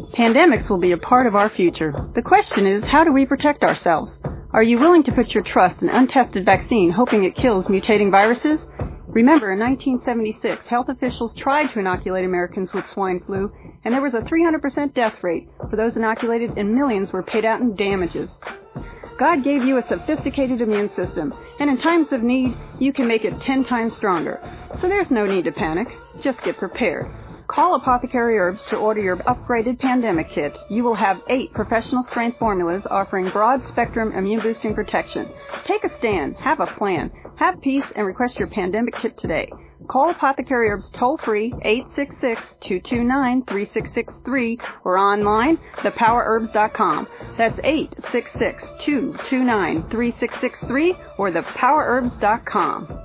Pandemics will be a part of our future. The question is, how do we protect ourselves? Are you willing to put your trust in untested vaccine, hoping it kills mutating viruses? Remember, in 1976, health officials tried to inoculate Americans with swine flu, and there was a 300% death rate for those inoculated, and millions were paid out in damages. God gave you a sophisticated immune system, and in times of need, you can make it 10 times stronger. So there's no need to panic. Just get prepared. Call Apothecary Herbs to order your upgraded pandemic kit. You will have 8 professional-strength formulas offering broad-spectrum immune-boosting protection. Take a stand. Have a plan. Have peace and request your pandemic kit today. Call Apothecary Herbs toll-free 866-229-3663 or online, thepowerherbs.com. That's 866-229-3663 or thepowerherbs.com.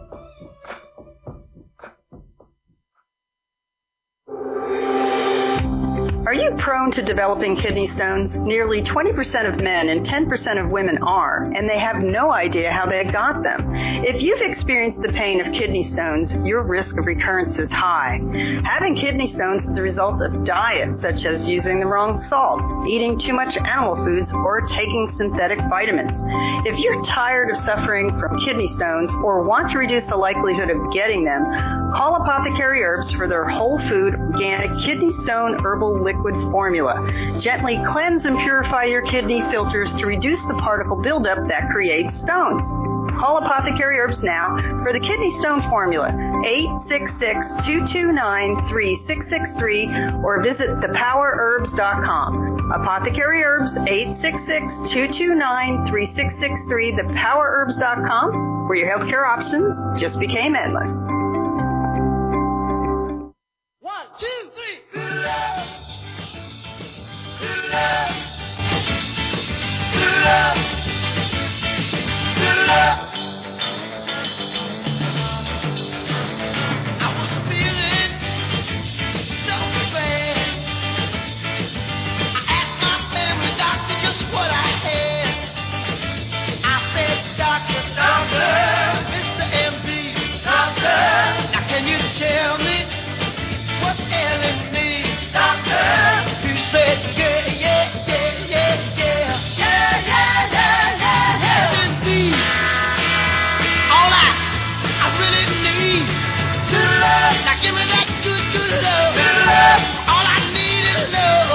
Are you prone to developing kidney stones? Nearly 20% of men and 10% of women are, and they have no idea how they got them. If you've experienced the pain of kidney stones, your risk of recurrence is high. Having kidney stones is the result of diets such as using the wrong salt, eating too much animal foods, or taking synthetic vitamins. If you're tired of suffering from kidney stones or want to reduce the likelihood of getting them, call Apothecary Herbs for their whole food, organic kidney stone herbal liquid formula. Gently cleanse and purify your kidney filters to reduce the particle buildup that creates stones. Call Apothecary Herbs now for the kidney stone formula, 866-229-3663, or visit thepowerherbs.com. Apothecary Herbs, 866-229-3663, thepowerherbs.com, where your healthcare options just became endless. 1, 2, 3. I was feeling so bad. I asked my family doctor just what I had. I said, Doctor, Mr. MD, Doctor, now can you tell me what's ailing me, Doctor? He said, give me that good, good love. Good love. All I need is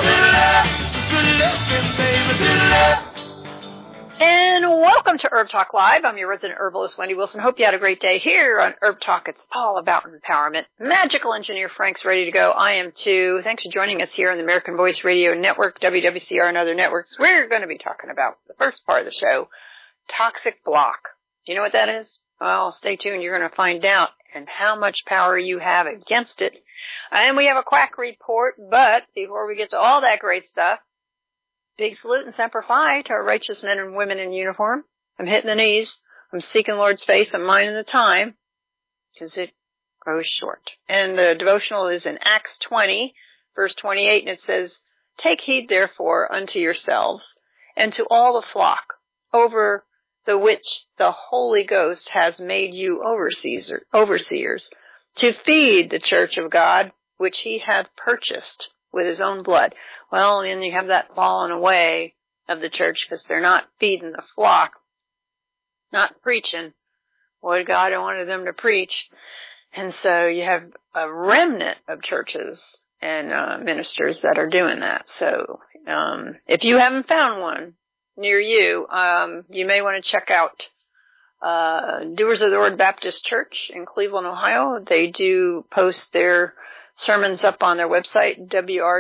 love. Good love. Good love, baby. Good love. And welcome to Herb Talk Live. I'm your resident herbalist, Wendy Wilson. Hope you had a great day here on Herb Talk. It's all about empowerment. Magical engineer Frank's ready to go. I am too. Thanks for joining us here on the American Voice Radio Network, WWCR, and other networks. We're going to be talking about the first part of the show, toxic block. Do you know what that is? Well, stay tuned. You're going to find out and how much power you have against it. And we have a quack report, but before we get to all that great stuff, big salute and semper fi to our righteous men and women in uniform. I'm hitting the knees. I'm seeking Lord's face. I'm minding the time because it grows short. And the devotional is in Acts 20, verse 28, and it says, Take heed, therefore, unto yourselves and to all the flock over the which the Holy Ghost has made you overseers, to feed the church of God, which he hath purchased with his own blood. Well, and you have that falling away of the church because they're not feeding the flock, not preaching what God wanted them to preach. And so you have a remnant of churches and ministers that are doing that. So if you haven't found one near you, you may want to check out Doers of the Word Baptist Church in Cleveland, Ohio. They do post their sermons up on their website,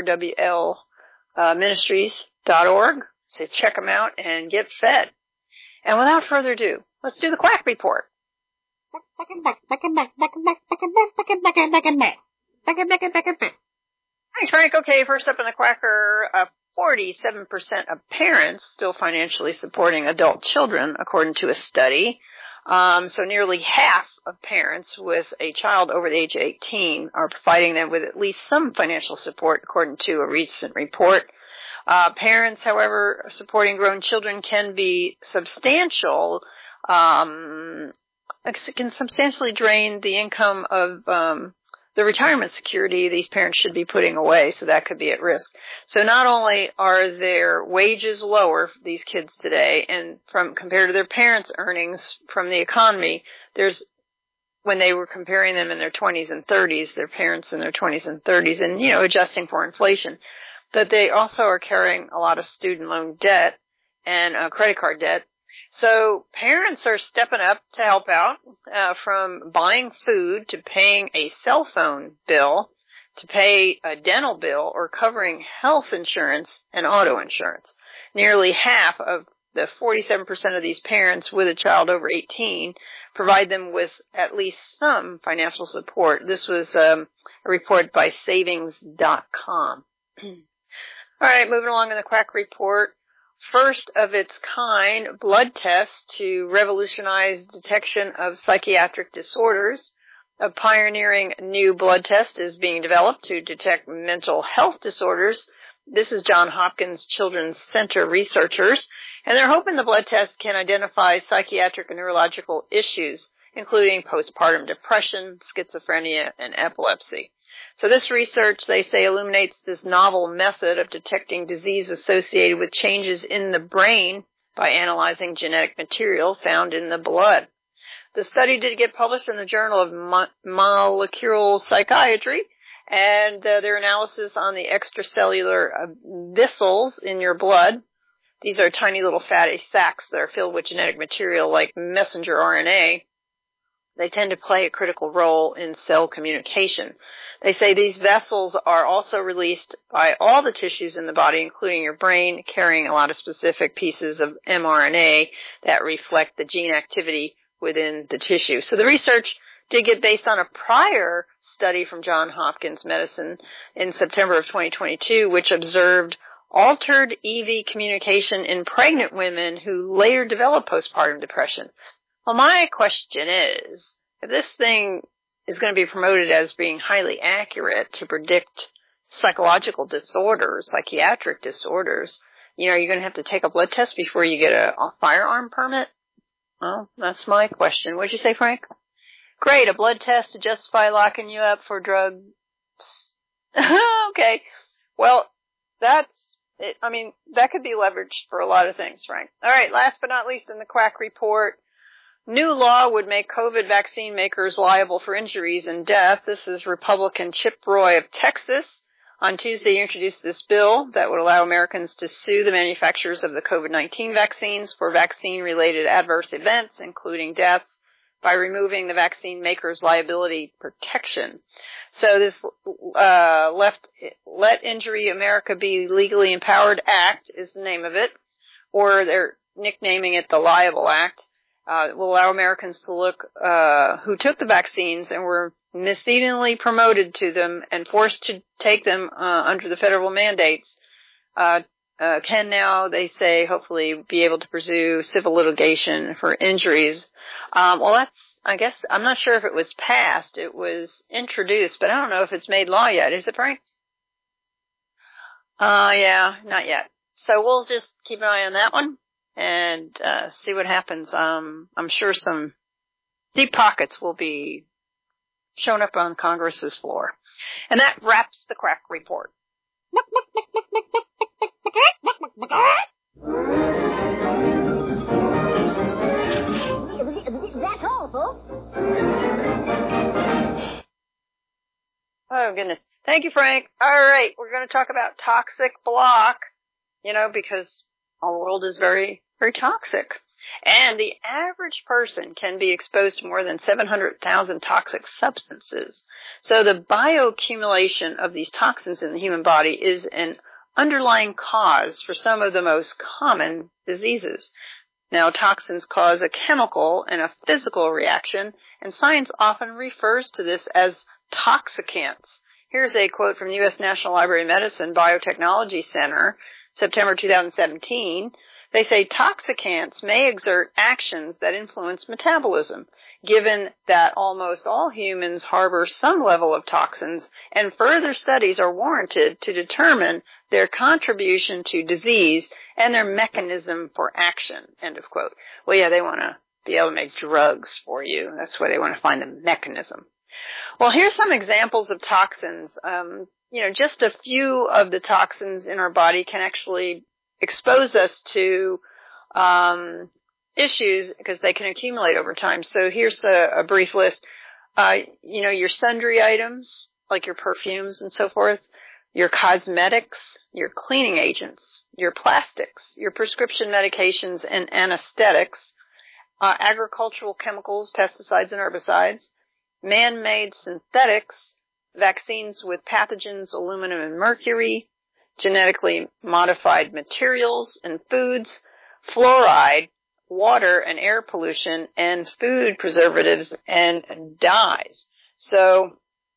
wrwlministries.org. So check them out and get fed. And without further ado, let's do the quack report. Thanks, Frank. Okay, first up in the quacker, 47% of parents still financially supporting adult children, according to a study. So nearly half of parents with a child over the age of 18 are providing them with at least some financial support, according to a recent report. Parents, however, supporting grown children can be substantial, can substantially drain the income of the retirement security these parents should be putting away, so that could be at risk. So not only are their wages lower for these kids today, and compared to their parents' earnings from the economy, when they were comparing them in their 20s and 30s, their parents in their 20s and 30s, and, adjusting for inflation, but they also are carrying a lot of student loan debt and credit card debt. So parents are stepping up to help out, from buying food to paying a cell phone bill to pay a dental bill or covering health insurance and auto insurance. Nearly half of the 47% of these parents with a child over 18 provide them with at least some financial support. This was a report by Savings.com. All right, moving along in the Quack Report. First of its kind blood test to revolutionize detection of psychiatric disorders. A pioneering new blood test is being developed to detect mental health disorders. This is Johns Hopkins Children's Center researchers, and they're hoping the blood test can identify psychiatric and neurological issues, including postpartum depression, schizophrenia, and epilepsy. So this research, they say, illuminates this novel method of detecting disease associated with changes in the brain by analyzing genetic material found in the blood. The study did get published in the Journal of Molecular Psychiatry, and their analysis on the extracellular vessels in your blood. These are tiny little fatty sacs that are filled with genetic material like messenger RNA. They tend to play a critical role in cell communication. They say these vessels are also released by all the tissues in the body, including your brain, carrying a lot of specific pieces of mRNA that reflect the gene activity within the tissue. So the research did get based on a prior study from Johns Hopkins Medicine in September of 2022, which observed altered EV communication in pregnant women who later developed postpartum depression. Well, my question is, if this thing is going to be promoted as being highly accurate to predict psychological disorders, psychiatric disorders, you're going to have to take a blood test before you get a firearm permit? Well, that's my question. What'd you say, Frank? Great, a blood test to justify locking you up for drugs. Okay. Well, that's it. I mean, that could be leveraged for a lot of things, Frank. All right, last but not least in the Quack Report, new law would make COVID vaccine makers liable for injuries and death. This is Republican Chip Roy of Texas. On Tuesday, he introduced this bill that would allow Americans to sue the manufacturers of the COVID-19 vaccines for vaccine-related adverse events, including deaths, by removing the vaccine maker's liability protection. So this Let Injury America Be Legally Empowered Act is the name of it, or they're nicknaming it the Liable Act. It will allow Americans to look who took the vaccines and were misleadingly promoted to them and forced to take them under the federal mandates, can now, they say, hopefully be able to pursue civil litigation for injuries. Well, that's, I guess, I'm not sure if it was passed. It was introduced, but I don't know if it's made law yet. Is it, Frank? Yeah, not yet. So we'll just keep an eye on that one and see what happens. I'm sure some deep pockets will be shown up on Congress's floor. And that wraps the Quack Report. That's all, folks. Oh, goodness. Thank you, Frank. All right, we're going to talk about toxic block, because our world is very, very toxic. And the average person can be exposed to more than 700,000 toxic substances. So the bioaccumulation of these toxins in the human body is an underlying cause for some of the most common diseases. Now, toxins cause a chemical and a physical reaction, and science often refers to this as toxicants. Here's a quote from the U.S. National Library of Medicine Biotechnology Center, September 2017. They say toxicants may exert actions that influence metabolism, given that almost all humans harbor some level of toxins, and further studies are warranted to determine their contribution to disease and their mechanism for action, end of quote. Well, yeah, they want to be able to make drugs for you. That's why they want to find the mechanism. Well, here's some examples of toxins. Just a few of the toxins in our body can actually expose us to issues because they can accumulate over time. So here's a brief list. Your sundry items, like your perfumes and so forth, your cosmetics, your cleaning agents, your plastics, your prescription medications and anesthetics, agricultural chemicals, pesticides and herbicides, man-made synthetics, vaccines with pathogens, aluminum and mercury, genetically modified materials and foods, fluoride, water and air pollution, and food preservatives and dyes. So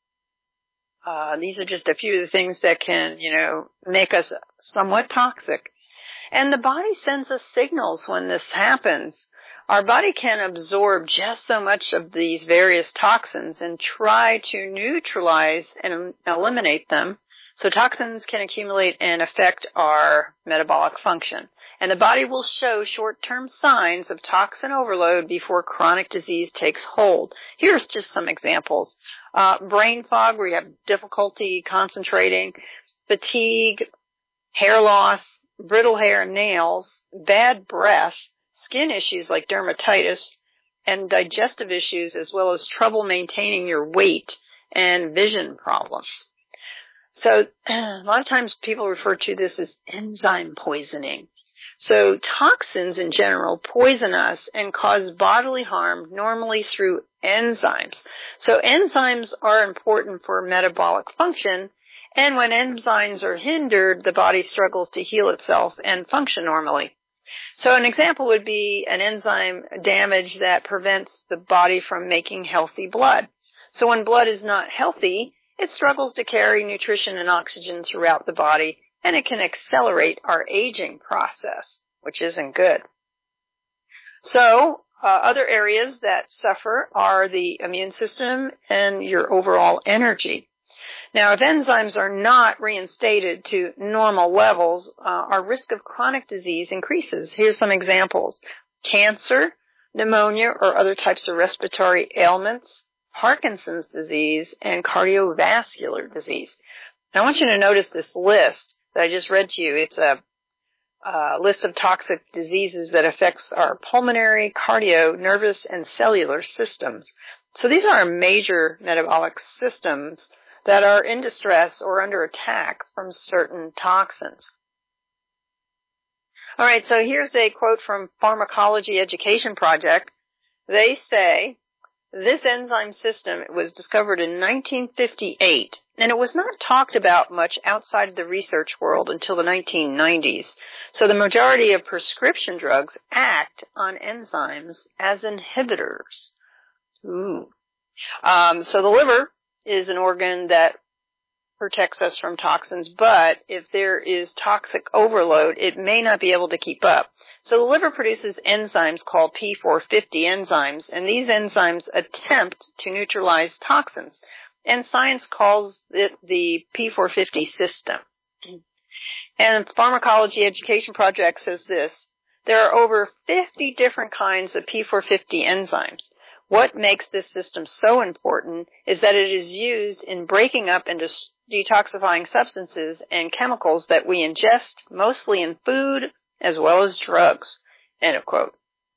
these are just a few of the things that can, make us somewhat toxic. And the body sends us signals when this happens. Our body can absorb just so much of these various toxins and try to neutralize and eliminate them. So toxins can accumulate and affect our metabolic function. And the body will show short-term signs of toxin overload before chronic disease takes hold. Here's just some examples. Brain fog, where you have difficulty concentrating, fatigue, hair loss, brittle hair and nails, bad breath, skin issues like dermatitis, and digestive issues, as well as trouble maintaining your weight and vision problems. So a lot of times people refer to this as enzyme poisoning. So toxins in general poison us and cause bodily harm, normally through enzymes. So enzymes are important for metabolic function, and when enzymes are hindered, the body struggles to heal itself and function normally. So an example would be an enzyme damage that prevents the body from making healthy blood. So when blood is not healthy, it struggles to carry nutrition and oxygen throughout the body, and it can accelerate our aging process, which isn't good. So other areas that suffer are the immune system and your overall energy. Now, if enzymes are not reinstated to normal levels, our risk of chronic disease increases. Here's some examples. Cancer, pneumonia, or other types of respiratory ailments, Parkinson's disease, and cardiovascular disease. Now, I want you to notice this list that I just read to you. It's a list of toxic diseases that affects our pulmonary, cardio, nervous, and cellular systems. So these are our major metabolic systems that are in distress or under attack from certain toxins. All right, so here's a quote from Pharmacology Education Project. They say, this enzyme system was discovered in 1958, and it was not talked about much outside of the research world until the 1990s. So the majority of prescription drugs act on enzymes as inhibitors. So the liver is an organ that protects us from toxins, but if there is toxic overload, it may not be able to keep up. So the liver produces enzymes called P450 enzymes, and these enzymes attempt to neutralize toxins. And science calls it the P450 system. And Pharmacology Education Project says this: there are over 50 different kinds of P450 enzymes. What makes this system so important is that it is used in breaking up and detoxifying substances and chemicals that we ingest, mostly in food as well as drugs. End of quote.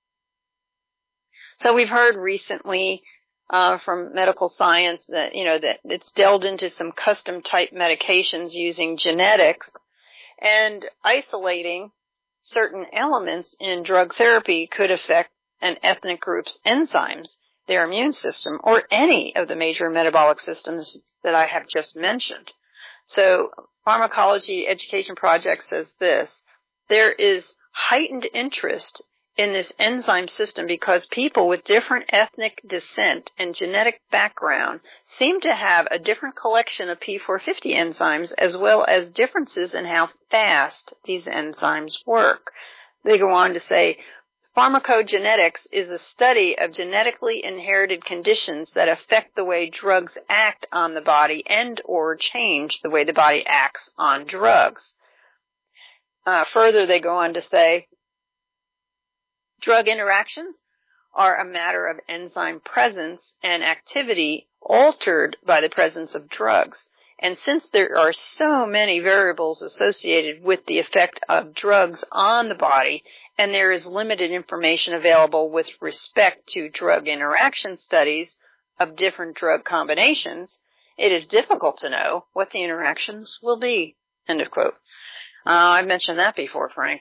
So we've heard recently from medical science that, that it's delved into some custom type medications using genetics, and isolating certain elements in drug therapy could affect an ethnic group's enzymes, their immune system, or any of the major metabolic systems that I have just mentioned. So Pharmacology Education Project says this: there is heightened interest in this enzyme system because people with different ethnic descent and genetic background seem to have a different collection of P450 enzymes, as well as differences in how fast these enzymes work. They go on to say, pharmacogenetics is a study of genetically inherited conditions that affect the way drugs act on the body and or change the way the body acts on drugs. Further, they go on to say, drug interactions are a matter of enzyme presence and activity altered by the presence of drugs. And since there are so many variables associated with the effect of drugs on the body, and there is limited information available with respect to drug interaction studies of different drug combinations, it is difficult to know what the interactions will be. End of quote. I've mentioned that before, Frank.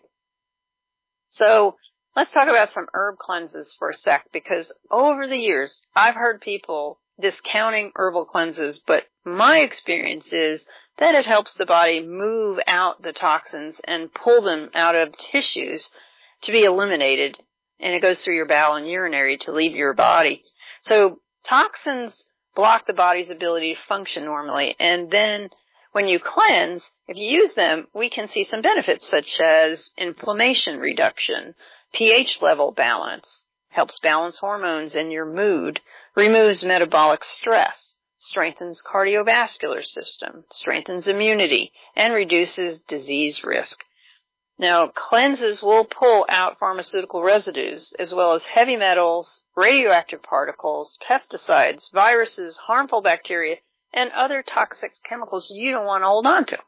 So let's talk about some herb cleanses for a sec, because over the years, I've heard people discounting herbal cleanses, but my experience is that it helps the body move out the toxins and pull them out of tissues to be eliminated, and it goes through your bowel and urinary to leave your body. So toxins block the body's ability to function normally, and then when you cleanse, if you use them, we can see some benefits such as inflammation reduction, pH level balance, helps balance hormones and your mood, removes metabolic stress, strengthens cardiovascular system, strengthens immunity, and reduces disease risk. Now, cleanses will pull out pharmaceutical residues as well as heavy metals, radioactive particles, pesticides, viruses, harmful bacteria, and other toxic chemicals you don't want to hold on to.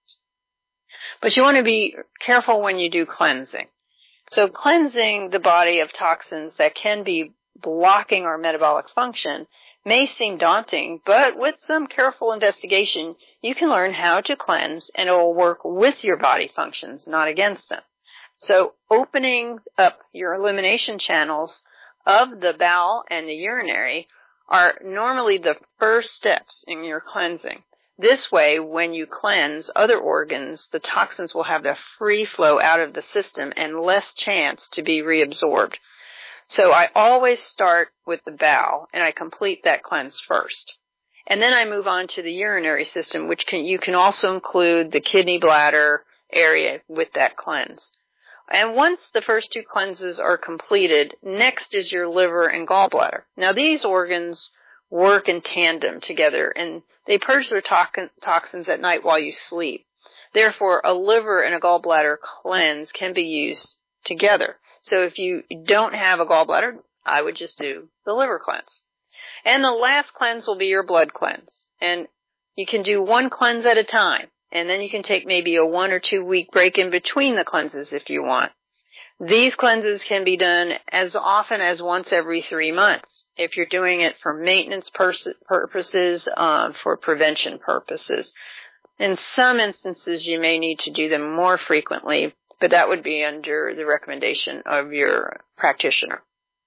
But you want to be careful when you do cleansing. So cleansing the body of toxins that can be blocking our metabolic function may seem daunting, but with some careful investigation, you can learn how to cleanse, and it will work with your body functions, not against them. So opening up your elimination channels of the bowel and the urinary are normally the first steps in your cleansing. This way, when you cleanse other organs, the toxins will have the free flow out of the system and less chance to be reabsorbed. So I always start with the bowel, and I complete that cleanse first. And then I move on to the urinary system, which you can also include the kidney bladder area with that cleanse. And once the first two cleanses are completed, next is your liver and gallbladder. Now these organs work in tandem together, and they purge their toxins at night while you sleep. Therefore, a liver and a gallbladder cleanse can be used together. So if you don't have a gallbladder, I would just do the liver cleanse. And the last cleanse will be your blood cleanse. And you can do one cleanse at a time. And then you can take maybe a 1 or 2 week break in between the cleanses if you want. These cleanses can be done as often as once every 3 months if you're doing it for maintenance purposes, for prevention purposes. In some instances, you may need to do them more frequently, but that would be under the recommendation of your practitioner.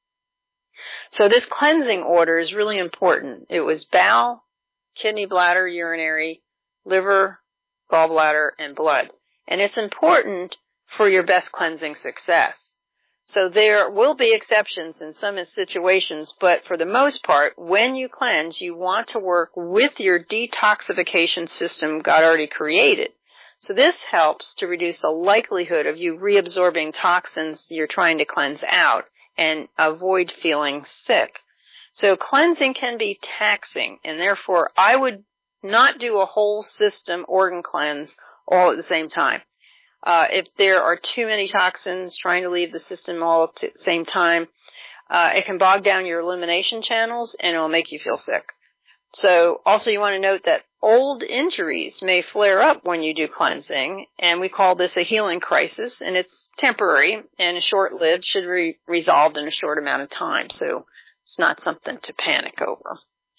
So this cleansing order is really important. It was bowel, kidney, bladder, urinary, liver, gallbladder, and blood. And it's important for your best cleansing success. So there will be exceptions in some situations, but for the most part, when you cleanse, you want to work with your detoxification system God already created. So this helps to reduce the likelihood of you reabsorbing toxins you're trying to cleanse out and avoid feeling sick. So cleansing can be taxing, and therefore I would not do a whole system organ cleanse all at the same time. If there are too many toxins trying to leave the system all at the same time, it can bog down your elimination channels and it will make you feel sick. So also you want to note that old injuries may flare up when you do cleansing, and we call this a healing crisis, and it's temporary and short-lived, should be resolved in a short amount of time. So it's not something to panic over.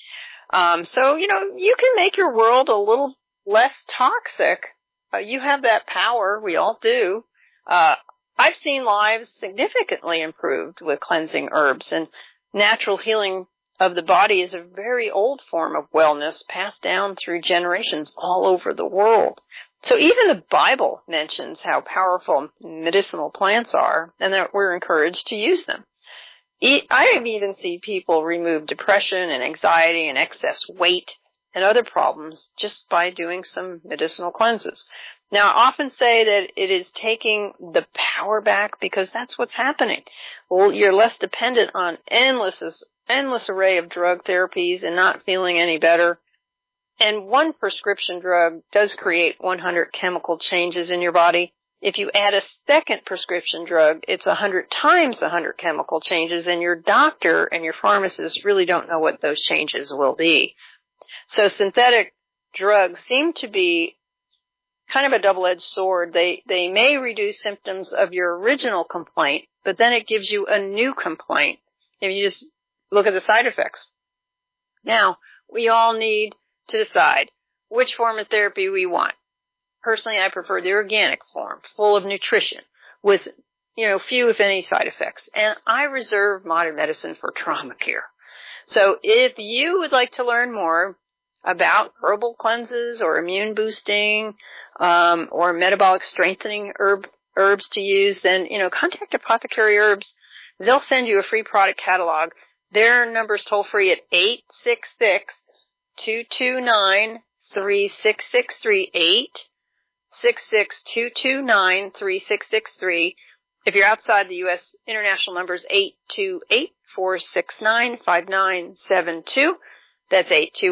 So, you can make your world a little less toxic. You have that power. We all do. I've seen lives significantly improved with cleansing herbs, and natural healing of the body is a very old form of wellness passed down through generations all over the world. So even the Bible mentions how powerful medicinal plants are and that we're encouraged to use them. I have even seen people remove depression and anxiety and excess weight and other problems just by doing some medicinal cleanses. Now, I often say that it is taking the power back because that's what's happening. Well, you're less dependent on endless array of drug therapies and not feeling any better. And one prescription drug does create 100 chemical changes in your body. If you add a second prescription drug, it's 100 times 100 chemical changes, and your doctor and your pharmacist really don't know what those changes will be. So synthetic drugs seem to be kind of a double-edged sword. They may reduce symptoms of your original complaint, but then it gives you a new complaint if you just look at the side effects. Now, we all need to decide which form of therapy we want. Personally, I prefer the organic form, full of nutrition, with, few, if any, side effects. And I reserve modern medicine for trauma care. So if you would like to learn more about herbal cleanses or immune boosting, or metabolic strengthening herbs to use, then, contact Apothecary Herbs. They'll send you a free product catalog. Their number's toll free at 866-229-3663, 866-229-3663. If you're outside the U.S., international number is 828-469-5972. That's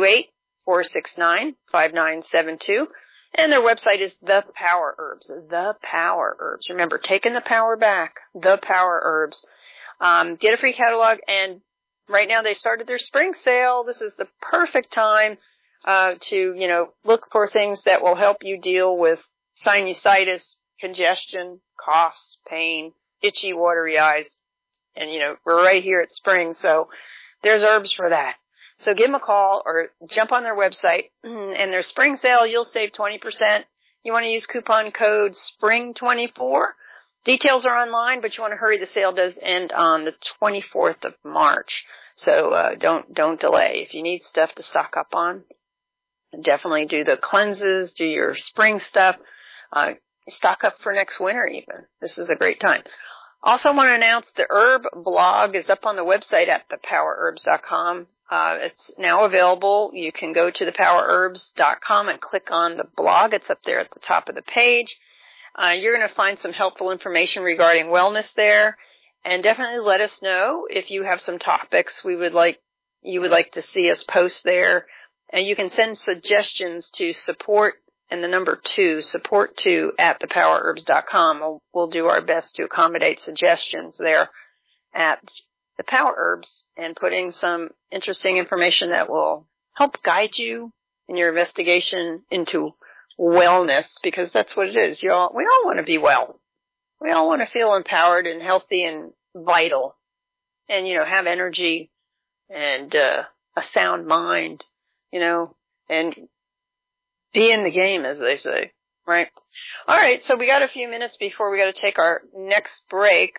828-469-5972. And their website is The Power Herbs. The Power Herbs. Remember, taking the power back. The Power Herbs. Get a free catalog, and right now they started their spring sale. This is the perfect time to, look for things that will help you deal with sinusitis, congestion, coughs, pain, itchy, watery eyes. And, we're right here at spring, so there's herbs for that. So give them a call or jump on their website, and their spring sale, you'll save 20%. You want to use coupon code SPRING24. Details are online, but you want to hurry. The sale does end on the 24th of March. So don't delay. If you need stuff to stock up on, definitely do the cleanses, do your spring stuff. Stock up for next winter even. This is a great time. Also want to announce the herb blog is up on the website at thepowerherbs.com. It's now available. You can go to thepowerherbs.com and click on the blog. It's up there at the top of the page. You're going to find some helpful information regarding wellness there, and definitely let us know if you have some topics you would like to see us post there. And you can send suggestions to support and the number 2, support2 at thepowerherbs.com. We'll do our best to accommodate suggestions there at the Power Herbs and putting some interesting information that will help guide you in your investigation into wellness, because that's what it is. We all want to be well. We all want to feel empowered and healthy and vital and, have energy and a sound mind, and be in the game, as they say, right? All right, so we got a few minutes before we got to take our next break.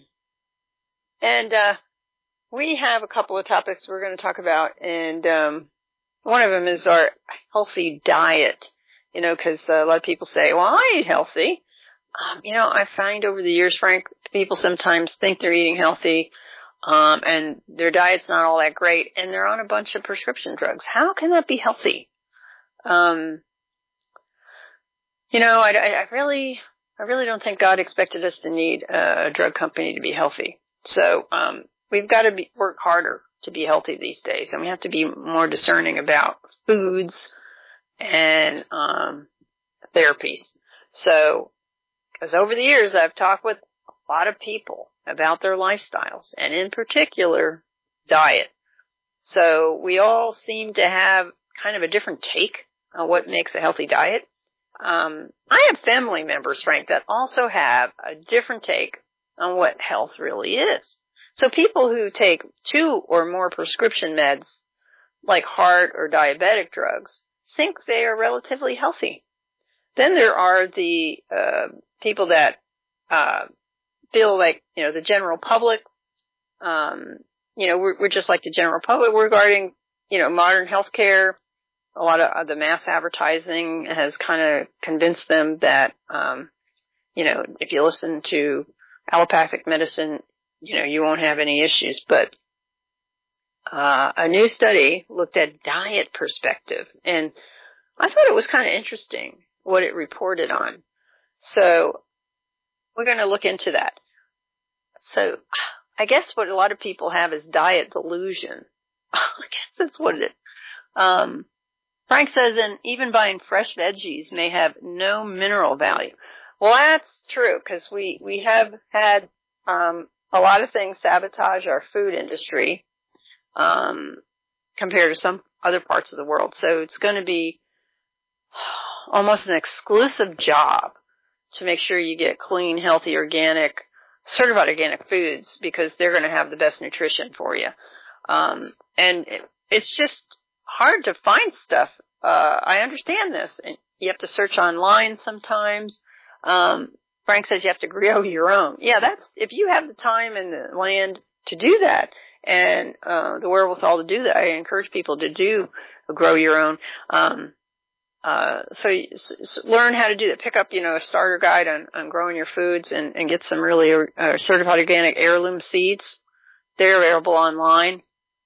And we have a couple of topics we're going to talk about, and one of them is our healthy diet. Because a lot of people say, well, I eat healthy. I find over the years, Frank, people sometimes think they're eating healthy, and their diet's not all that great, and they're on a bunch of prescription drugs. How can that be healthy? I really don't think God expected us to need a drug company to be healthy. So, we've got to work harder to be healthy these days, and we have to be more discerning about foods and therapies. So, because over the years I've talked with a lot of people about their lifestyles, and in particular, diet. So we all seem to have kind of a different take on what makes a healthy diet. I have family members, Frank, that also have a different take on what health really is. So people who take 2 or more prescription meds, like heart or diabetic drugs, think they are relatively healthy. Then there are the people that feel like, the general public, we're just like the general public regarding, modern healthcare. A lot of the mass advertising has kind of convinced them that, if you listen to allopathic medicine, you won't have any issues. But a new study looked at diet perspective, and I thought it was kind of interesting what it reported on. So we're going to look into that. So I guess what a lot of people have is diet delusion. I guess that's what it is. Frank says, and even buying fresh veggies may have no mineral value. Well, that's true, because we have had a lot of things sabotage our food industry compared to some other parts of the world. So it's going to be almost an exclusive job to make sure you get clean, healthy, organic, certified organic foods, because they're going to have the best nutrition for you. And it's just hard to find stuff. I understand this. And you have to search online sometimes. Frank says you have to grow your own. Yeah, if you have the time and the land to do that and the wherewithal to do that, I encourage people to grow your own. So learn how to do that. Pick up, a starter guide on growing your foods and get some really certified organic heirloom seeds. They're available online.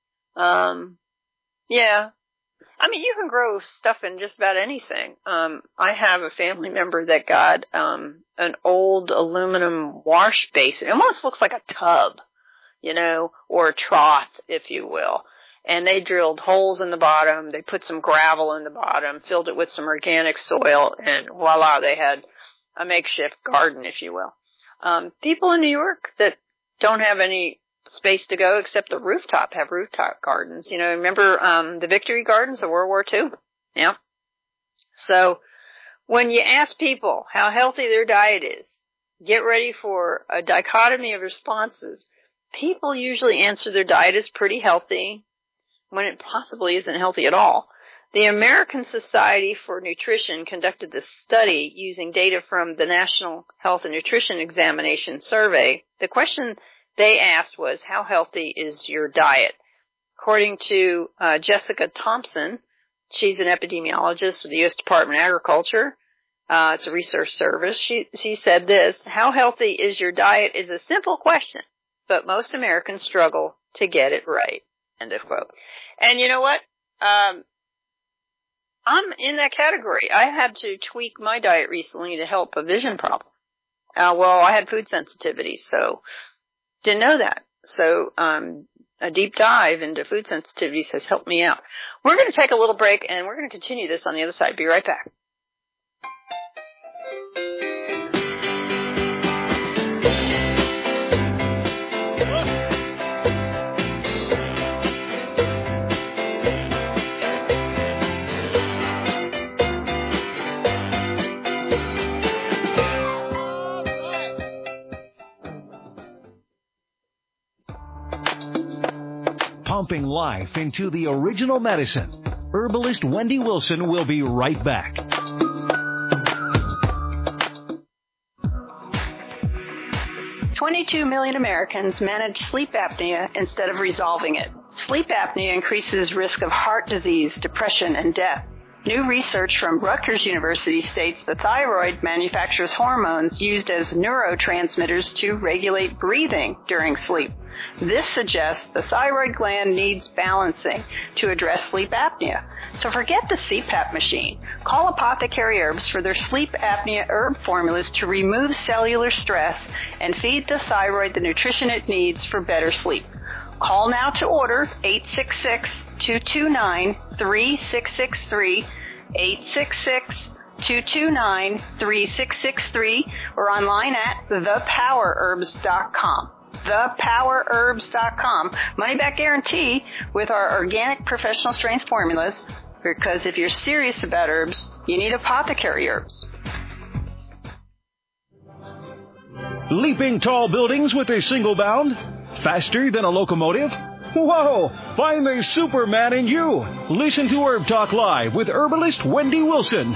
Yeah. I mean, you can grow stuff in just about anything. I have a family member that got an old aluminum wash basin. It almost looks like a tub, or a trough, if you will. And they drilled holes in the bottom. They put some gravel in the bottom, filled it with some organic soil, and voila, they had a makeshift garden, if you will. People in New York that don't have any space to go except the rooftop have rooftop gardens. Remember the Victory Gardens of World War II? Yeah. So when you ask people how healthy their diet is, get ready for a dichotomy of responses. People usually answer their diet is pretty healthy when it possibly isn't healthy at all. The American Society for Nutrition conducted this study using data from the National Health and Nutrition Examination Survey. The question they asked was, how healthy is your diet? According to Jessica Thompson, she's an epidemiologist with the U.S. Department of Agriculture. It's a research service. She said this: how healthy is your diet is a simple question, but most Americans struggle to get it right. End of quote. And you know what? I'm in that category. I had to tweak my diet recently to help a vision problem. I had food sensitivity, so didn't know that. So a deep dive into food sensitivities has helped me out. We're going to take a little break, and we're going to continue this on the other side. Be right back. Pumping life into the original medicine. Herbalist Wendy Wilson will be right back. $22 million Americans manage sleep apnea instead of resolving it. Sleep apnea increases risk of heart disease, depression, and death. New research from Rutgers University states the thyroid manufactures hormones used as neurotransmitters to regulate breathing during sleep. This suggests the thyroid gland needs balancing to address sleep apnea. So forget the CPAP machine. Call Apothecary Herbs for their sleep apnea herb formulas to remove cellular stress and feed the thyroid the nutrition it needs for better sleep. Call now to order 866-229-3663, 866-229-3663, or online at thepowerherbs.com. thepowerherbs.com. Money back guarantee with our organic professional strength formulas, because if you're serious about herbs, you need Apothecary Herbs. Leaping tall buildings with a single bound? Faster than a locomotive? Whoa! Find the Superman in you! Listen to Herb Talk Live with herbalist Wendy Wilson.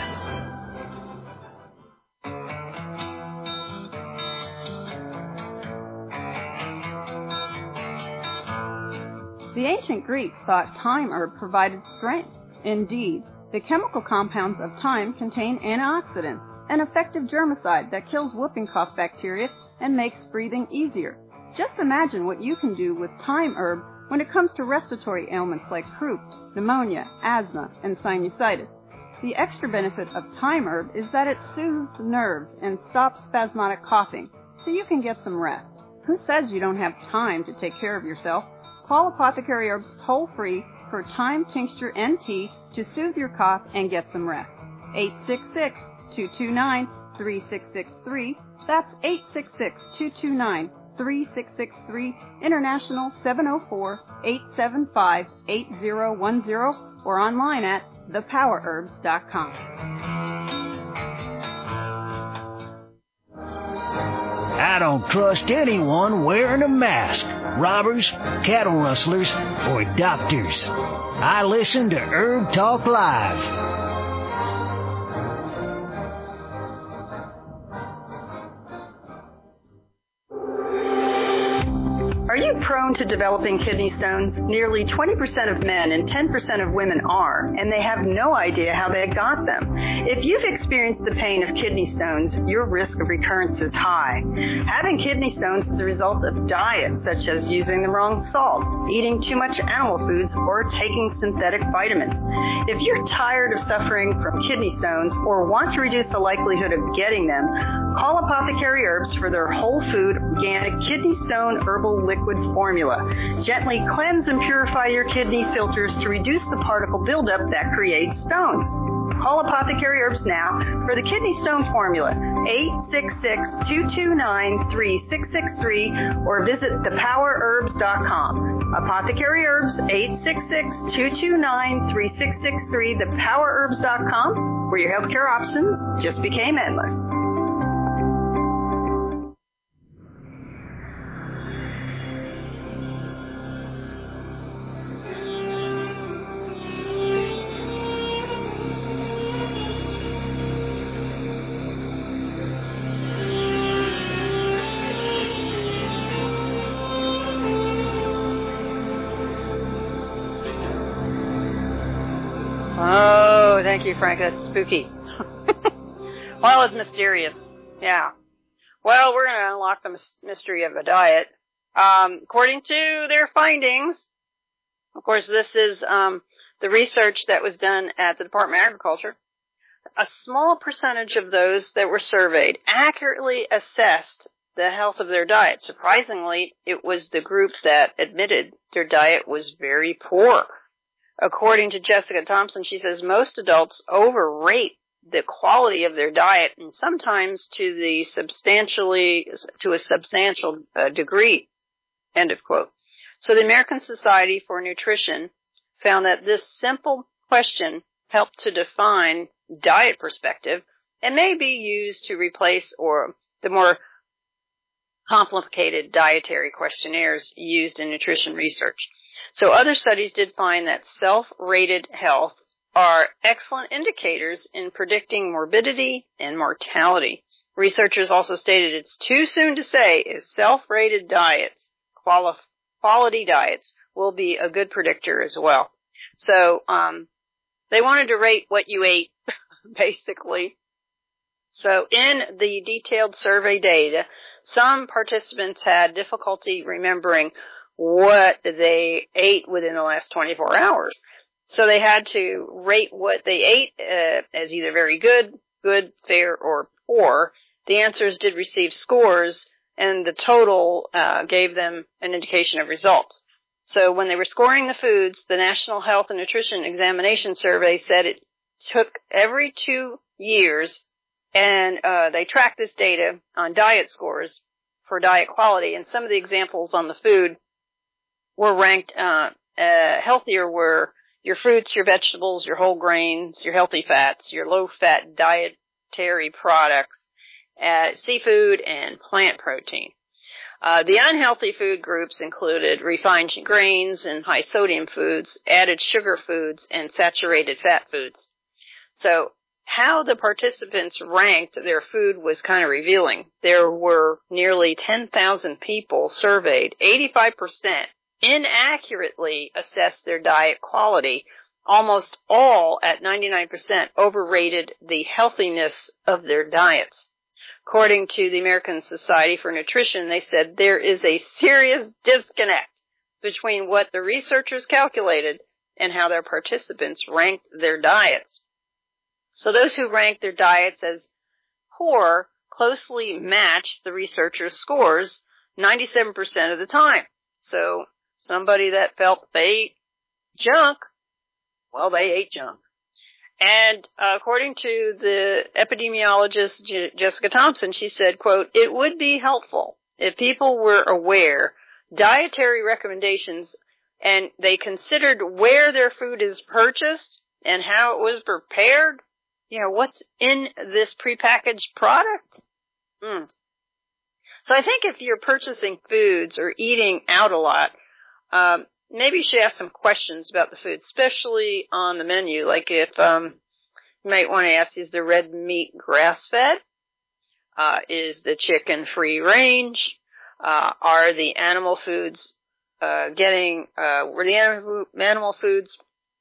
The ancient Greeks thought thyme herb provided strength. Indeed, the chemical compounds of thyme contain antioxidants, an effective germicide that kills whooping cough bacteria and makes breathing easier. Just imagine what you can do with thyme herb when it comes to respiratory ailments like croup, pneumonia, asthma, and sinusitis. The extra benefit of thyme herb is that it soothes the nerves and stops spasmodic coughing, so you can get some rest. Who says you don't have time to take care of yourself? Call Apothecary Herbs toll-free for thyme tincture and tea to soothe your cough and get some rest. 866-229-3663. 866-229-3663. That's 866-229-3663. International 704-875-8010 or online at thepowerherbs.com. I don't trust anyone wearing a mask. Robbers, cattle rustlers, or doctors. I listen to Herb Talk Live. Are you prone to developing kidney stones? Nearly 20% of men and 10% of women are, and they have no idea how they got them. If you've experienced the pain of kidney stones, your risk of recurrence is high. Having kidney stones is the result of diet, such as using the wrong salt, eating too much animal foods, or taking synthetic vitamins. If you're tired of suffering from kidney stones or want to reduce the likelihood of getting them, call Apothecary Herbs for their whole food, organic kidney stone herbal liquid formula. Gently cleanse and purify your kidney filters to reduce the particle buildup that creates stones. Call Apothecary Herbs now for the kidney stone formula, 866-229-3663, or visit thepowerherbs.com. Apothecary Herbs, 866-229-3663, thepowerherbs.com, where your healthcare options just became endless. Oh, thank you, Frank. That's spooky. Well, it's mysterious. Yeah. Well, we're going to unlock the mystery of a diet. According to their findings, of course, this is the research that was done at the Department of Agriculture. A small percentage of those that were surveyed accurately assessed the health of their diet. Surprisingly, it was the group that admitted their diet was very poor. According to Jessica Thompson, she says most adults overrate the quality of their diet, and sometimes to a substantial degree. End of quote. So the American Society for Nutrition found that this simple question helped to define diet perspective and may be used to replace or the more complicated dietary questionnaires used in nutrition research. So other studies did find that self-rated health are excellent indicators in predicting morbidity and mortality. Researchers also stated it's too soon to say if self-rated diets, quality diets, will be a good predictor as well. So they wanted to rate what you ate, basically. So in the detailed survey data, some participants had difficulty remembering what they ate within the last 24 hours. So they had to rate what they ate as either very good, fair, or poor. The answers did receive scores, and the total gave them an indication of results. So when they were scoring the foods, the National Health and Nutrition Examination Survey said it took every 2 years, and they tracked this data on diet scores for diet quality. And some of the examples on the food were ranked healthier were your fruits, your vegetables, your whole grains, your healthy fats, your low-fat dietary products, seafood, and plant protein. The unhealthy food groups included refined grains and high-sodium foods, added sugar foods, and saturated fat foods. So how the participants ranked their food was kind of revealing. There were nearly 10,000 people surveyed. 85% inaccurately assessed their diet quality. Almost all, at 99%, overrated the healthiness of their diets. According to the American Society for Nutrition, they said there is a serious disconnect between what the researchers calculated and how their participants ranked their diets. So those who ranked their diets as poor closely matched the researchers' scores 97% of the time. So somebody that felt they ate junk, well, they ate junk. And according to the epidemiologist Jessica Thompson, she said, quote, "It would be helpful if people were aware dietary recommendations and they considered where their food is purchased and how it was prepared. You know, what's in this prepackaged product?" So I think if you're purchasing foods or eating out a lot, maybe you should ask some questions about the food, especially on the menu. Like if, you might want to ask, is the red meat grass-fed? Is the chicken free range? Are the animal foods, were the animal foods,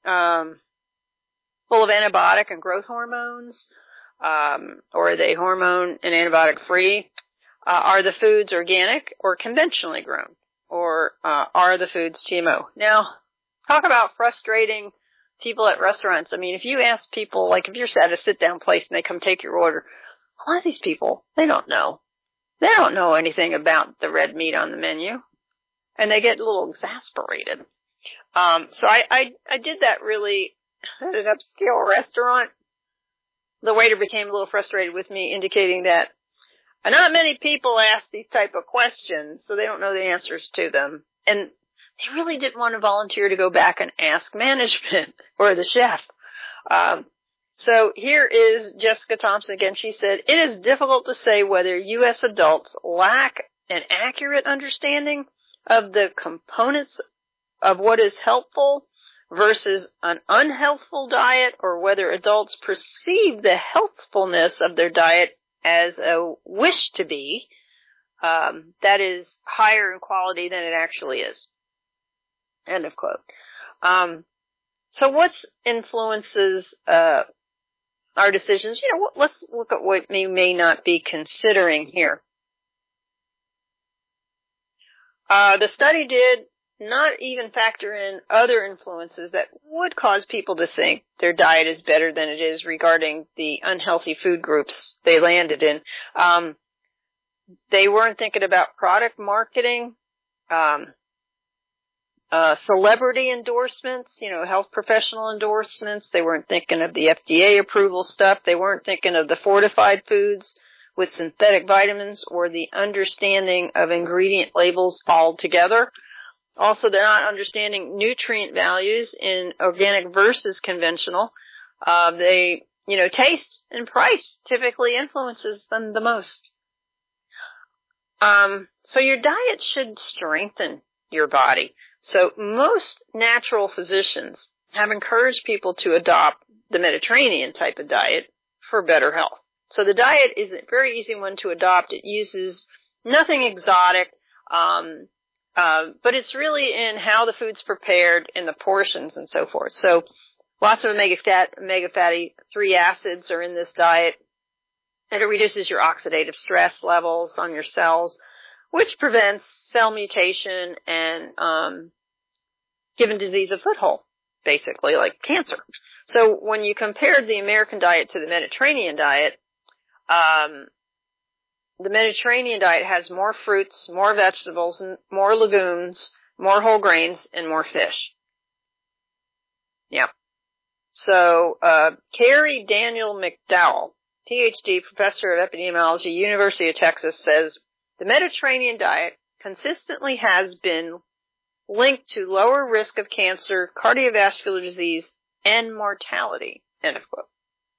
full of antibiotic and growth hormones? Or are they hormone and antibiotic free? Are the foods organic or conventionally grown? Or are the foods GMO? Now, talk about frustrating people at restaurants. I mean, if you ask people, like if you're at a sit-down place and they come take your order, a lot of these people, they don't know. They don't know anything about the red meat on the menu. And they get a little exasperated. So I did that really at an upscale restaurant. The waiter became a little frustrated with me, indicating that not many people ask these type of questions, so they don't know the answers to them. And they really didn't want to volunteer to go back and ask management or the chef. So here is Jessica Thompson again. She said, "It is difficult to say whether U.S. adults lack an accurate understanding of the components of what is helpful versus an unhealthful diet, or whether adults perceive the healthfulness of their diet as a wish to be, that is higher in quality than it actually is." End of quote. So what influences our decisions? You know, let's look at what we may not be considering here. The study did not even factor in other influences that would cause people to think their diet is better than it is regarding the unhealthy food groups they landed in. They weren't thinking about product marketing, celebrity endorsements, you know, health professional endorsements. They weren't thinking of the FDA approval stuff. They weren't thinking of the fortified foods with synthetic vitamins or the understanding of ingredient labels altogether. Also, they're not understanding nutrient values in organic versus conventional. Taste and price typically influences them the most. So your diet should strengthen your body. So most natural physicians have encouraged people to adopt the Mediterranean type of diet for better health. So the diet is a very easy one to adopt. It uses nothing exotic, but it's really in how the food's prepared, in the portions and so forth. So lots of omega fatty 3 acids are in this diet. And it reduces your oxidative stress levels on your cells, which prevents cell mutation and giving disease a foothold, basically, like cancer. So when you compared the American diet to the Mediterranean diet, the Mediterranean diet has more fruits, more vegetables, more legumes, more whole grains, and more fish. Yeah. So, Carrie Daniel McDowell, PhD, professor of epidemiology, University of Texas, says the Mediterranean diet consistently has been linked to lower risk of cancer, cardiovascular disease, and mortality. End of quote.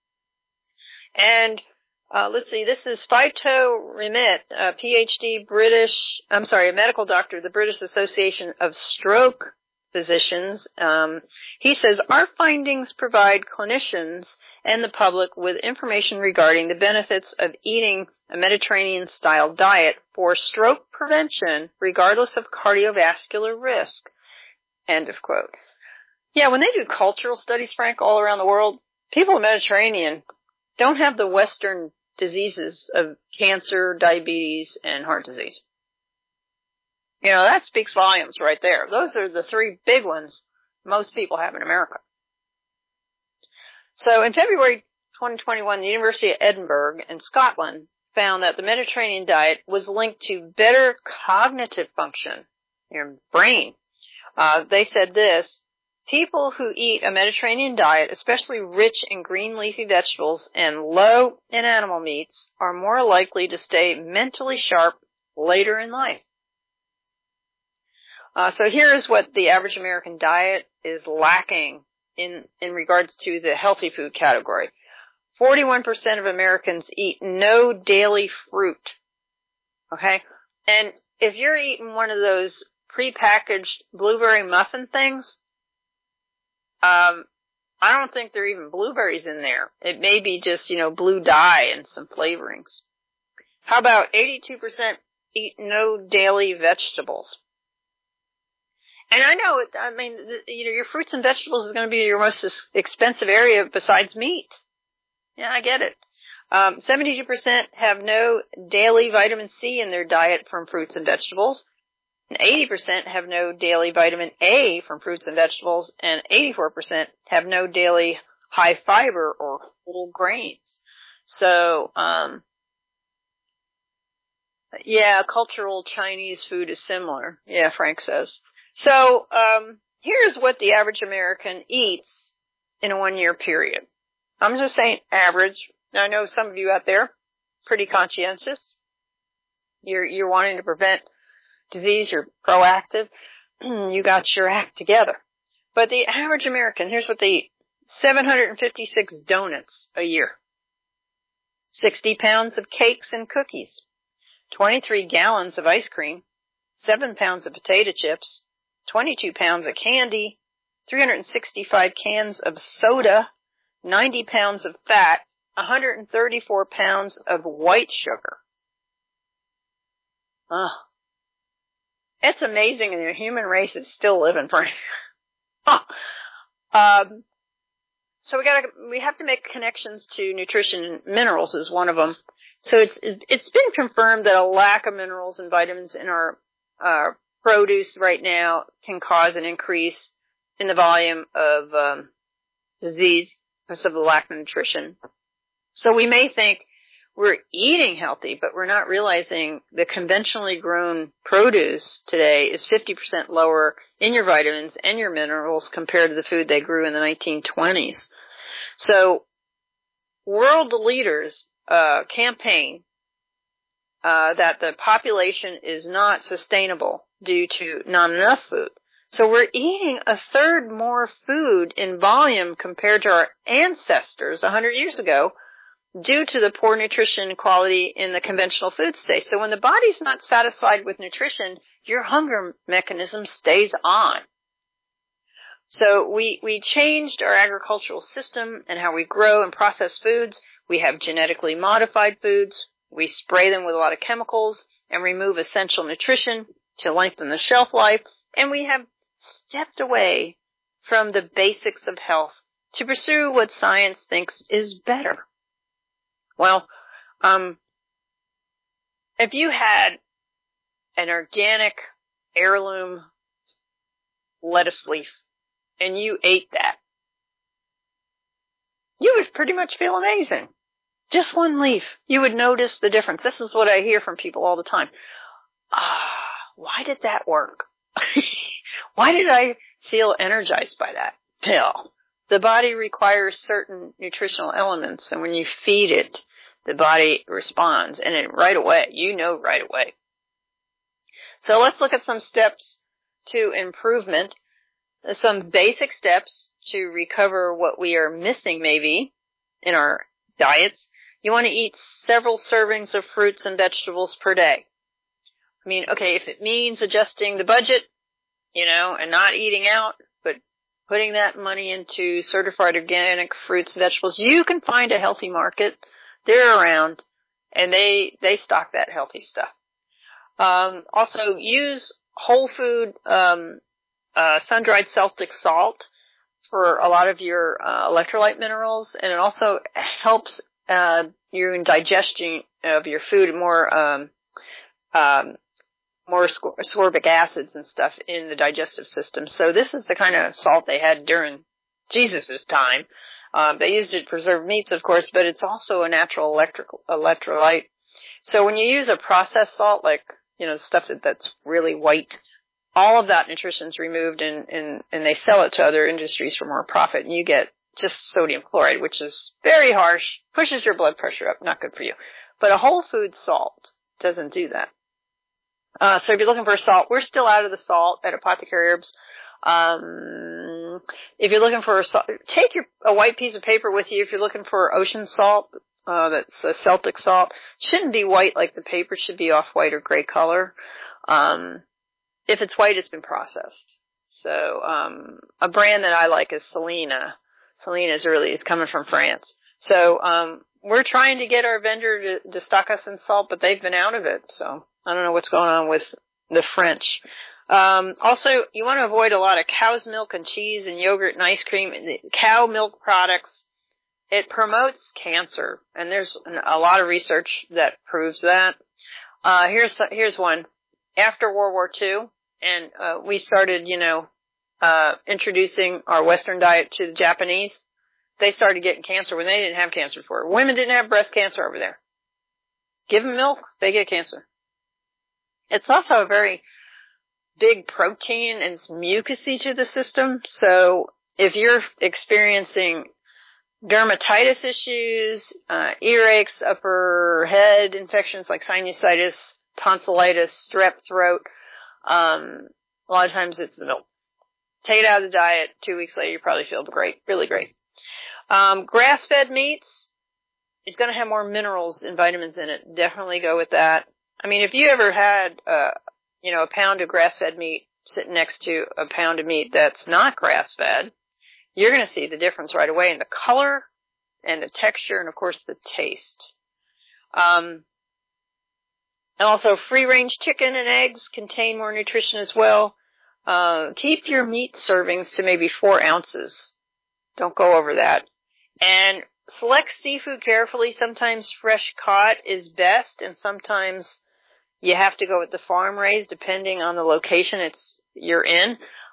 And let's see, this is Phyto Remit, a PhD a medical doctor, the British Association of Stroke Physicians. He says, our findings provide clinicians and the public with information regarding the benefits of eating a Mediterranean-style diet for stroke prevention, regardless of cardiovascular risk. End of quote. Yeah, when they do cultural studies, Frank, all around the world, people in the Mediterranean don't have the Western diseases of cancer, diabetes, and heart disease. You know, that speaks volumes right there. Those are the 3 big ones most people have in America. So in February 2021, the University of Edinburgh in Scotland found that the Mediterranean diet was linked to better cognitive function in your brain. They said this, People who eat a Mediterranean diet, especially rich in green leafy vegetables and low in animal meats, are more likely to stay mentally sharp later in life. So here is what the average American diet is lacking in regards to the healthy food category. 41% of Americans eat no daily fruit. Okay? And if you're eating one of those prepackaged blueberry muffin things, I don't think there are even blueberries in there. It may be just, blue dye and some flavorings. How about 82% eat no daily vegetables? And I know, your fruits and vegetables is going to be your most expensive area besides meat. Yeah, I get it. 72% have no daily vitamin C in their diet from fruits and vegetables. And 80% have no daily vitamin A from fruits and vegetables. And 84% have no daily high fiber or whole grains. So, cultural Chinese food is similar. Yeah, Frank says. So, here's what the average American eats in a 1-year period. I'm just saying average. I know some of you out there pretty conscientious. You're wanting to prevent disease. You're proactive. You got your act together. But the average American, here's what they eat. 756 donuts a year. 60 pounds of cakes and cookies. 23 gallons of ice cream. 7 pounds of potato chips. 22 pounds of candy. 365 cans of soda. 90 pounds of fat, 134 pounds of white sugar. It's amazing the human race is still living, Frank. So we have to make connections to nutrition, and minerals is one of them. So it's been confirmed that a lack of minerals and vitamins in our produce right now can cause an increase in the volume of disease because of the lack of nutrition. So we may think we're eating healthy, but we're not realizing the conventionally grown produce today is 50% lower in your vitamins and your minerals compared to the food they grew in the 1920s. So world leaders campaign that the population is not sustainable due to not enough food. So we're eating a third more food in volume compared to our ancestors 100 years ago due to the poor nutrition quality in the conventional food state. So when the body's not satisfied with nutrition, your hunger mechanism stays on. So we changed our agricultural system and how we grow and process foods. We have genetically modified foods. We spray them with a lot of chemicals and remove essential nutrition to lengthen the shelf life. And we have stepped away from the basics of health to pursue what science thinks is better. Well, if you had an organic heirloom lettuce leaf and you ate that, you would pretty much feel amazing. Just one leaf. You would notice the difference. This is what I hear from people all the time. Why did that work? Why did I feel energized by that? Well, the body requires certain nutritional elements, and when you feed it, the body responds, and right away. So let's look at some steps to improvement, some basic steps to recover what we are missing maybe in our diets. You want to eat several servings of fruits and vegetables per day. I mean, okay, if it means adjusting the budget, and not eating out, but putting that money into certified organic fruits and vegetables, you can find a healthy market. They're around, and they stock that healthy stuff. Also, use whole food, sun-dried Celtic salt for a lot of your electrolyte minerals, and it also helps your digestion of your food more ascorbic acids and stuff in the digestive system. So this is the kind of salt they had during Jesus' time. They used it to preserve meats, of course, but it's also a natural electrolyte. So when you use a processed salt, like, stuff that's really white, all of that nutrition's removed and they sell it to other industries for more profit, and you get just sodium chloride, which is very harsh, pushes your blood pressure up, not good for you. But a whole food salt doesn't do that. So if you're looking for salt, we're still out of the salt at Apothecary Herbs. If you're looking for take a white piece of paper with you if you're looking for ocean salt. That's a Celtic salt. Shouldn't be white like the paper. Should be off-white or gray color. If it's white, it's been processed. So, a brand that I like is Selena. Selena is coming from France. So, we're trying to get our vendor to stock us in salt, but they've been out of it. So, I don't know what's going on with the French. Also, you want to avoid a lot of cow's milk and cheese and yogurt and ice cream. Cow milk products, it promotes cancer, and there's a lot of research that proves that. Here's one. After World War II, and we started, introducing our Western diet to the Japanese, they started getting cancer when they didn't have cancer before. Women didn't have breast cancer over there. Give them milk, they get cancer. It's also a very big protein and it's mucousy to the system. So if you're experiencing dermatitis issues, earaches, upper head infections like sinusitis, tonsillitis, strep throat, a lot of times it's the milk. Take it out of the diet. 2 weeks later, you probably feel great, really great. Grass-fed meats is going to have more minerals and vitamins in it. Definitely go with that. I mean, if you ever had, a pound of grass-fed meat sitting next to a pound of meat that's not grass-fed, you're going to see the difference right away in the color and the texture and, of course, the taste. And also, free-range chicken and eggs contain more nutrition as well. Keep your meat servings to maybe 4 ounces. Don't go over that. And select seafood carefully. Sometimes fresh caught is best, and sometimes you have to go with the farm raised, depending on the location you're in.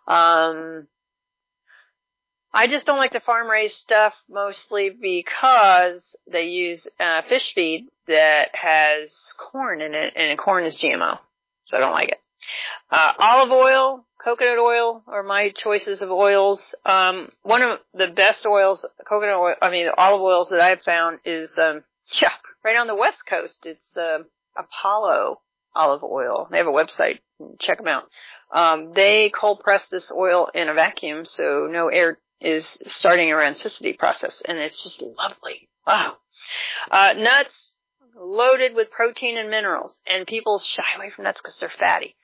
I just don't like the farm raised stuff mostly because they use fish feed that has corn in it, and corn is GMO, so I don't like it. Olive oil, coconut oil are my choices of oils. One of the best oils, olive oils that I've found is, right on the West Coast. It's Apollo olive oil. They have a website. Check them out. They cold press this oil in a vacuum, so no air is starting a rancidity process, and it's just lovely. Wow. Nuts, loaded with protein and minerals, and people shy away from nuts because they're fatty.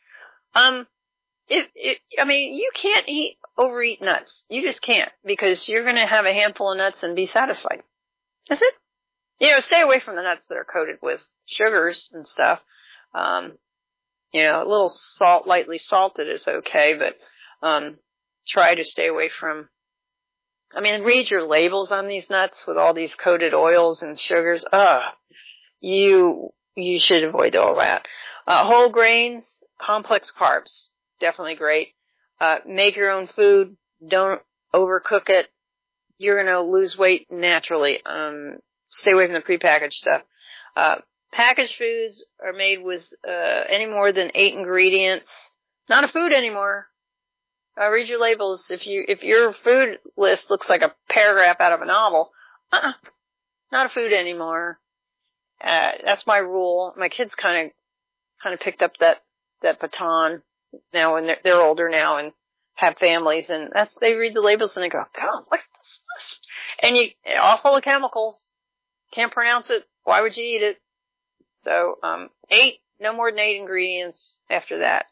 You can't overeat nuts. You just can't, because you're going to have a handful of nuts and be satisfied. That's it. Stay away from the nuts that are coated with sugars and stuff. A little salt, lightly salted is okay, but, try to stay away from, read your labels on these nuts with all these coated oils and sugars. You should avoid all that. Whole grains, complex carbs, definitely great. Make your own food. Don't overcook it. You're going to lose weight naturally. Stay away from the prepackaged stuff. Packaged foods are made with any more than 8 ingredients. Not a food anymore. Read your labels. If your food list looks like a paragraph out of a novel, not a food anymore. That's my rule. My kids kind of picked up that baton now, and they're older now and have families, and they read the labels and they go, God, what's this? And all full of chemicals. Can't pronounce it. Why would you eat it? So, 8, no more than 8 ingredients after that.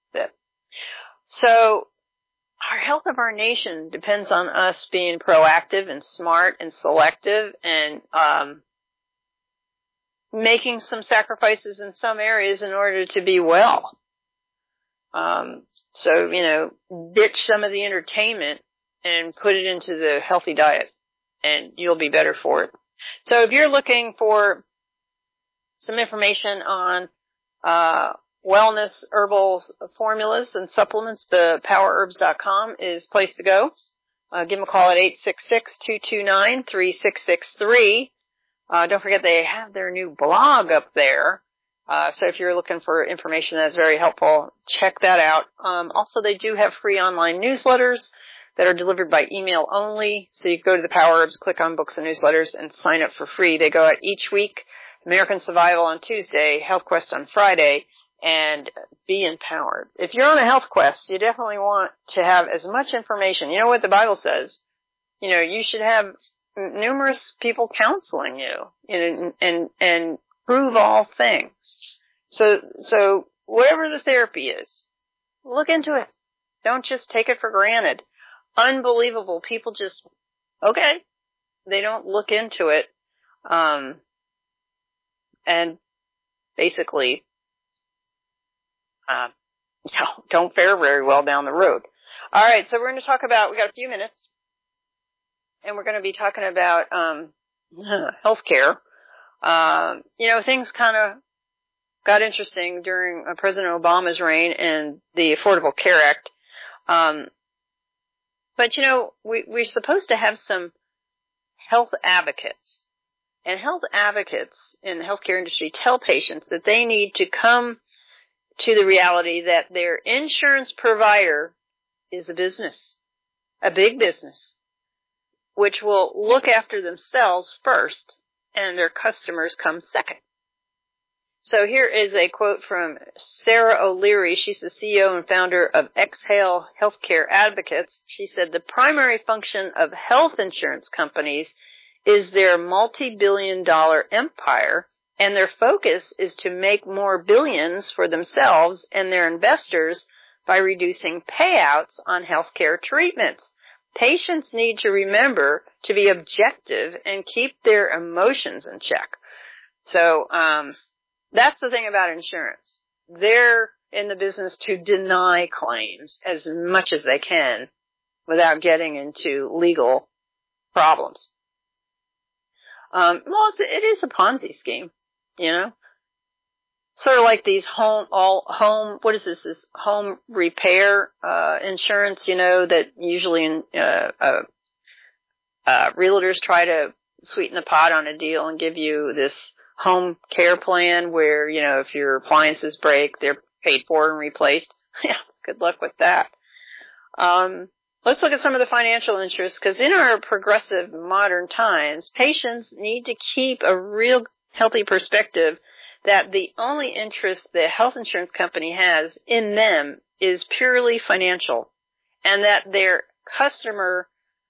So, our health of our nation depends on us being proactive and smart and selective and, making some sacrifices in some areas in order to be well. Ditch some of the entertainment and put it into the healthy diet, and you'll be better for it. So if you're looking for some information on wellness, herbals, formulas, and supplements, the powerherbs.com is the place to go. Give them a call at 866-229-3663. Don't forget they have their new blog up there, So if you're looking for information that's very helpful, check that out. Also, they do have free online newsletters that are delivered by email only. So you go to the Power Herbs, click on Books and Newsletters, and sign up for free. They go out each week. American Survival on Tuesday, Health Quest on Friday, and Be Empowered. If you're on a health quest, you definitely want to have as much information. You know what the Bible says? You know, you should have numerous people counseling you and prove all things. So whatever the therapy is, look into it. Don't just take it for granted. Unbelievable. People just, okay. They don't look into it. And basically, don't fare very well down the road. All right. So we're going to talk about, we got a few minutes, and we're going to be talking about, healthcare. You know, things kind of got interesting during President Obama's reign and the Affordable Care Act. But you know, we're supposed to have some health advocates. And health advocates in the healthcare industry tell patients that they need to come to the reality that their insurance provider is a business, a big business, which will look after themselves first and their customers come second. So here is a quote from Sarah O'Leary. She's the CEO and founder of Exhale Healthcare Advocates. She said the primary function of health insurance companies is their multi-billion-dollar empire, and their focus is to make more billions for themselves and their investors by reducing payouts on healthcare treatments. Patients need to remember to be objective and keep their emotions in check. So that's the thing about insurance. They're in the business to deny claims as much as they can without getting into legal problems. Well, it is a Ponzi scheme, you know, sort of like these home repair, insurance, you know, that usually, realtors try to sweeten the pot on a deal and give you this home care plan where, you know, if your appliances break, they're paid for and replaced. Yeah, good luck with that. Let's look at some of the financial interests, because in our progressive modern times, patients need to keep a real healthy perspective that the only interest the health insurance company has in them is purely financial, and that their customers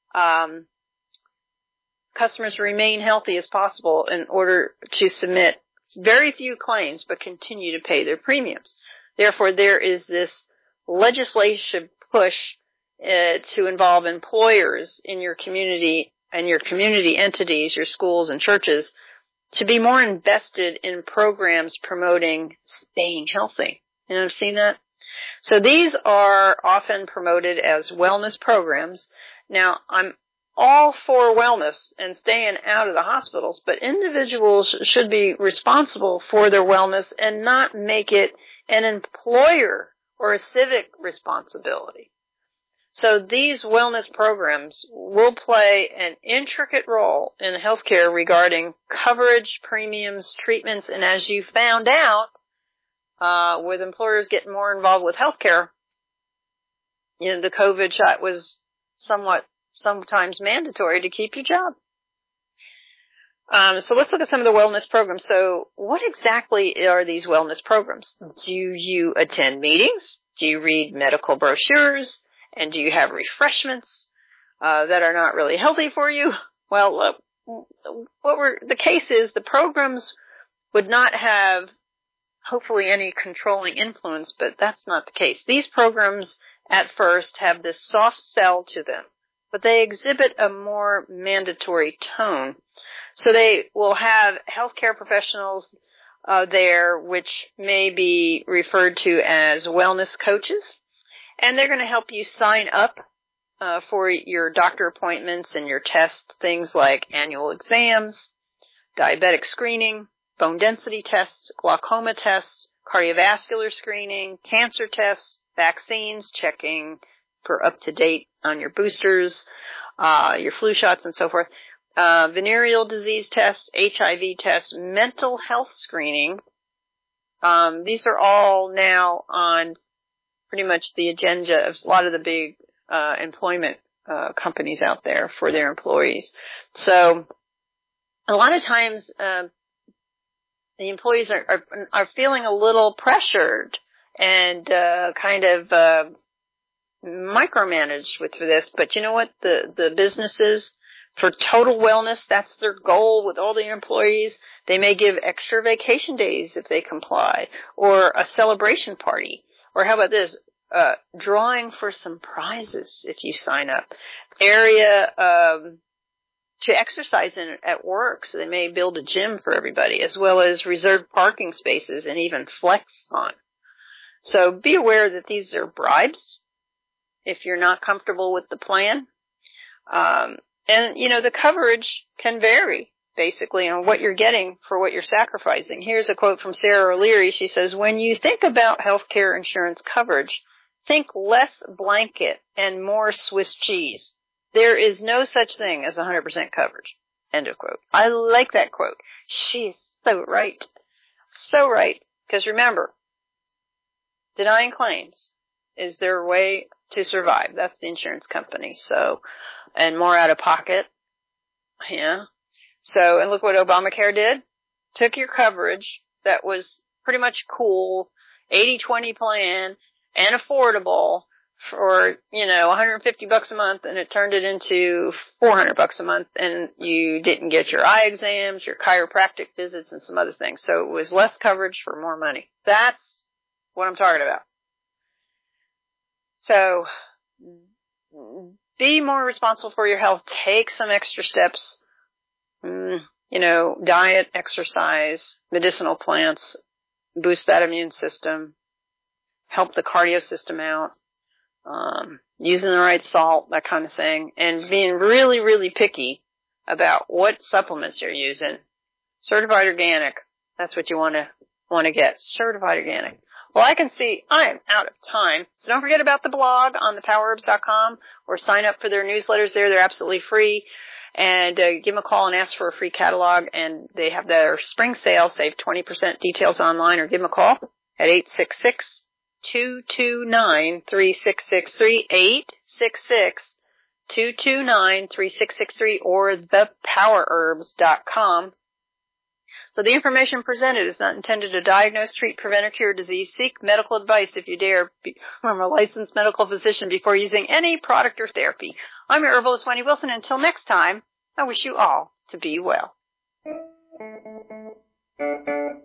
remain healthy as possible in order to submit very few claims but continue to pay their premiums. Therefore, there is this legislation push to involve employers in your community and your community entities, your schools and churches, to be more invested in programs promoting staying healthy. You know, I've seen that. So these are often promoted as wellness programs. Now, I'm all for wellness and staying out of the hospitals, but individuals should be responsible for their wellness and not make it an employer or a civic responsibility. So these wellness programs will play an intricate role in healthcare regarding coverage, premiums, treatments, and as you found out, with employers getting more involved with healthcare, you know, the COVID shot was sometimes mandatory to keep your job. So let's look at some of the wellness programs. So what exactly are these wellness programs? Do you attend meetings? Do you read medical brochures? And do you have refreshments that are not really healthy for you? Well, the case is the programs would not have, hopefully, any controlling influence, but that's not the case. These programs, at first, have this soft sell to them, but they exhibit a more mandatory tone. So they will have healthcare professionals there, which may be referred to as wellness coaches. And they're going to help you sign up for your doctor appointments and your tests, things like annual exams, diabetic screening, bone density tests, glaucoma tests, cardiovascular screening, cancer tests, vaccines, checking for up-to-date on your boosters, your flu shots and so forth, venereal disease tests, HIV tests, mental health screening, These are all now on pretty much the agenda of a lot of the big employment companies out there for their employees. So a lot of times the employees are feeling a little pressured and kind of micromanaged with this. But you know what? The businesses, for total wellness, that's their goal with all the employees. They may give extra vacation days if they comply, or a celebration party. Or how about this? Drawing for some prizes if you sign up. Area to exercise in at work, so they may build a gym for everybody, as well as reserved parking spaces and even flex time. So be aware that these are bribes if you're not comfortable with the plan. And, you know, the coverage can vary, basically, on what you're getting for what you're sacrificing. Here's a quote from Sarah O'Leary. She says, when you think about healthcare insurance coverage, think less blanket and more Swiss cheese. There is no such thing as 100% coverage. End of quote. I like that quote. She is so right. So right. Because remember, denying claims is their way to survive. That's the insurance company. So, and more out of pocket. Yeah. So, and look what Obamacare did. Took your coverage that was pretty much cool, 80-20 plan, and affordable for, you know, $150 a month, and it turned it into $400 a month, and you didn't get your eye exams, your chiropractic visits, and some other things. So it was less coverage for more money. That's what I'm talking about. So be more responsible for your health. Take some extra steps. You know, diet, exercise, medicinal plants, boost that immune system, help the cardio system out, using the right salt, that kind of thing, and being really, really picky about what supplements you're using. Certified organic, that's what you want to get. Certified organic. Well, I can see I am out of time, so don't forget about the blog on thepowerherbs.com, or sign up for their newsletters there. They're absolutely free. And give them a call and ask for a free catalog, and they have their spring sale, save 20%, details online, or give them a call at 866-229-3663, 866-229-3663, or thepowerherbs.com. So the information presented is not intended to diagnose, treat, prevent, or cure disease. Seek medical advice if you dare from a licensed medical physician before using any product or therapy. I'm your herbalist, Wendy Wilson. Until next time, I wish you all to be well.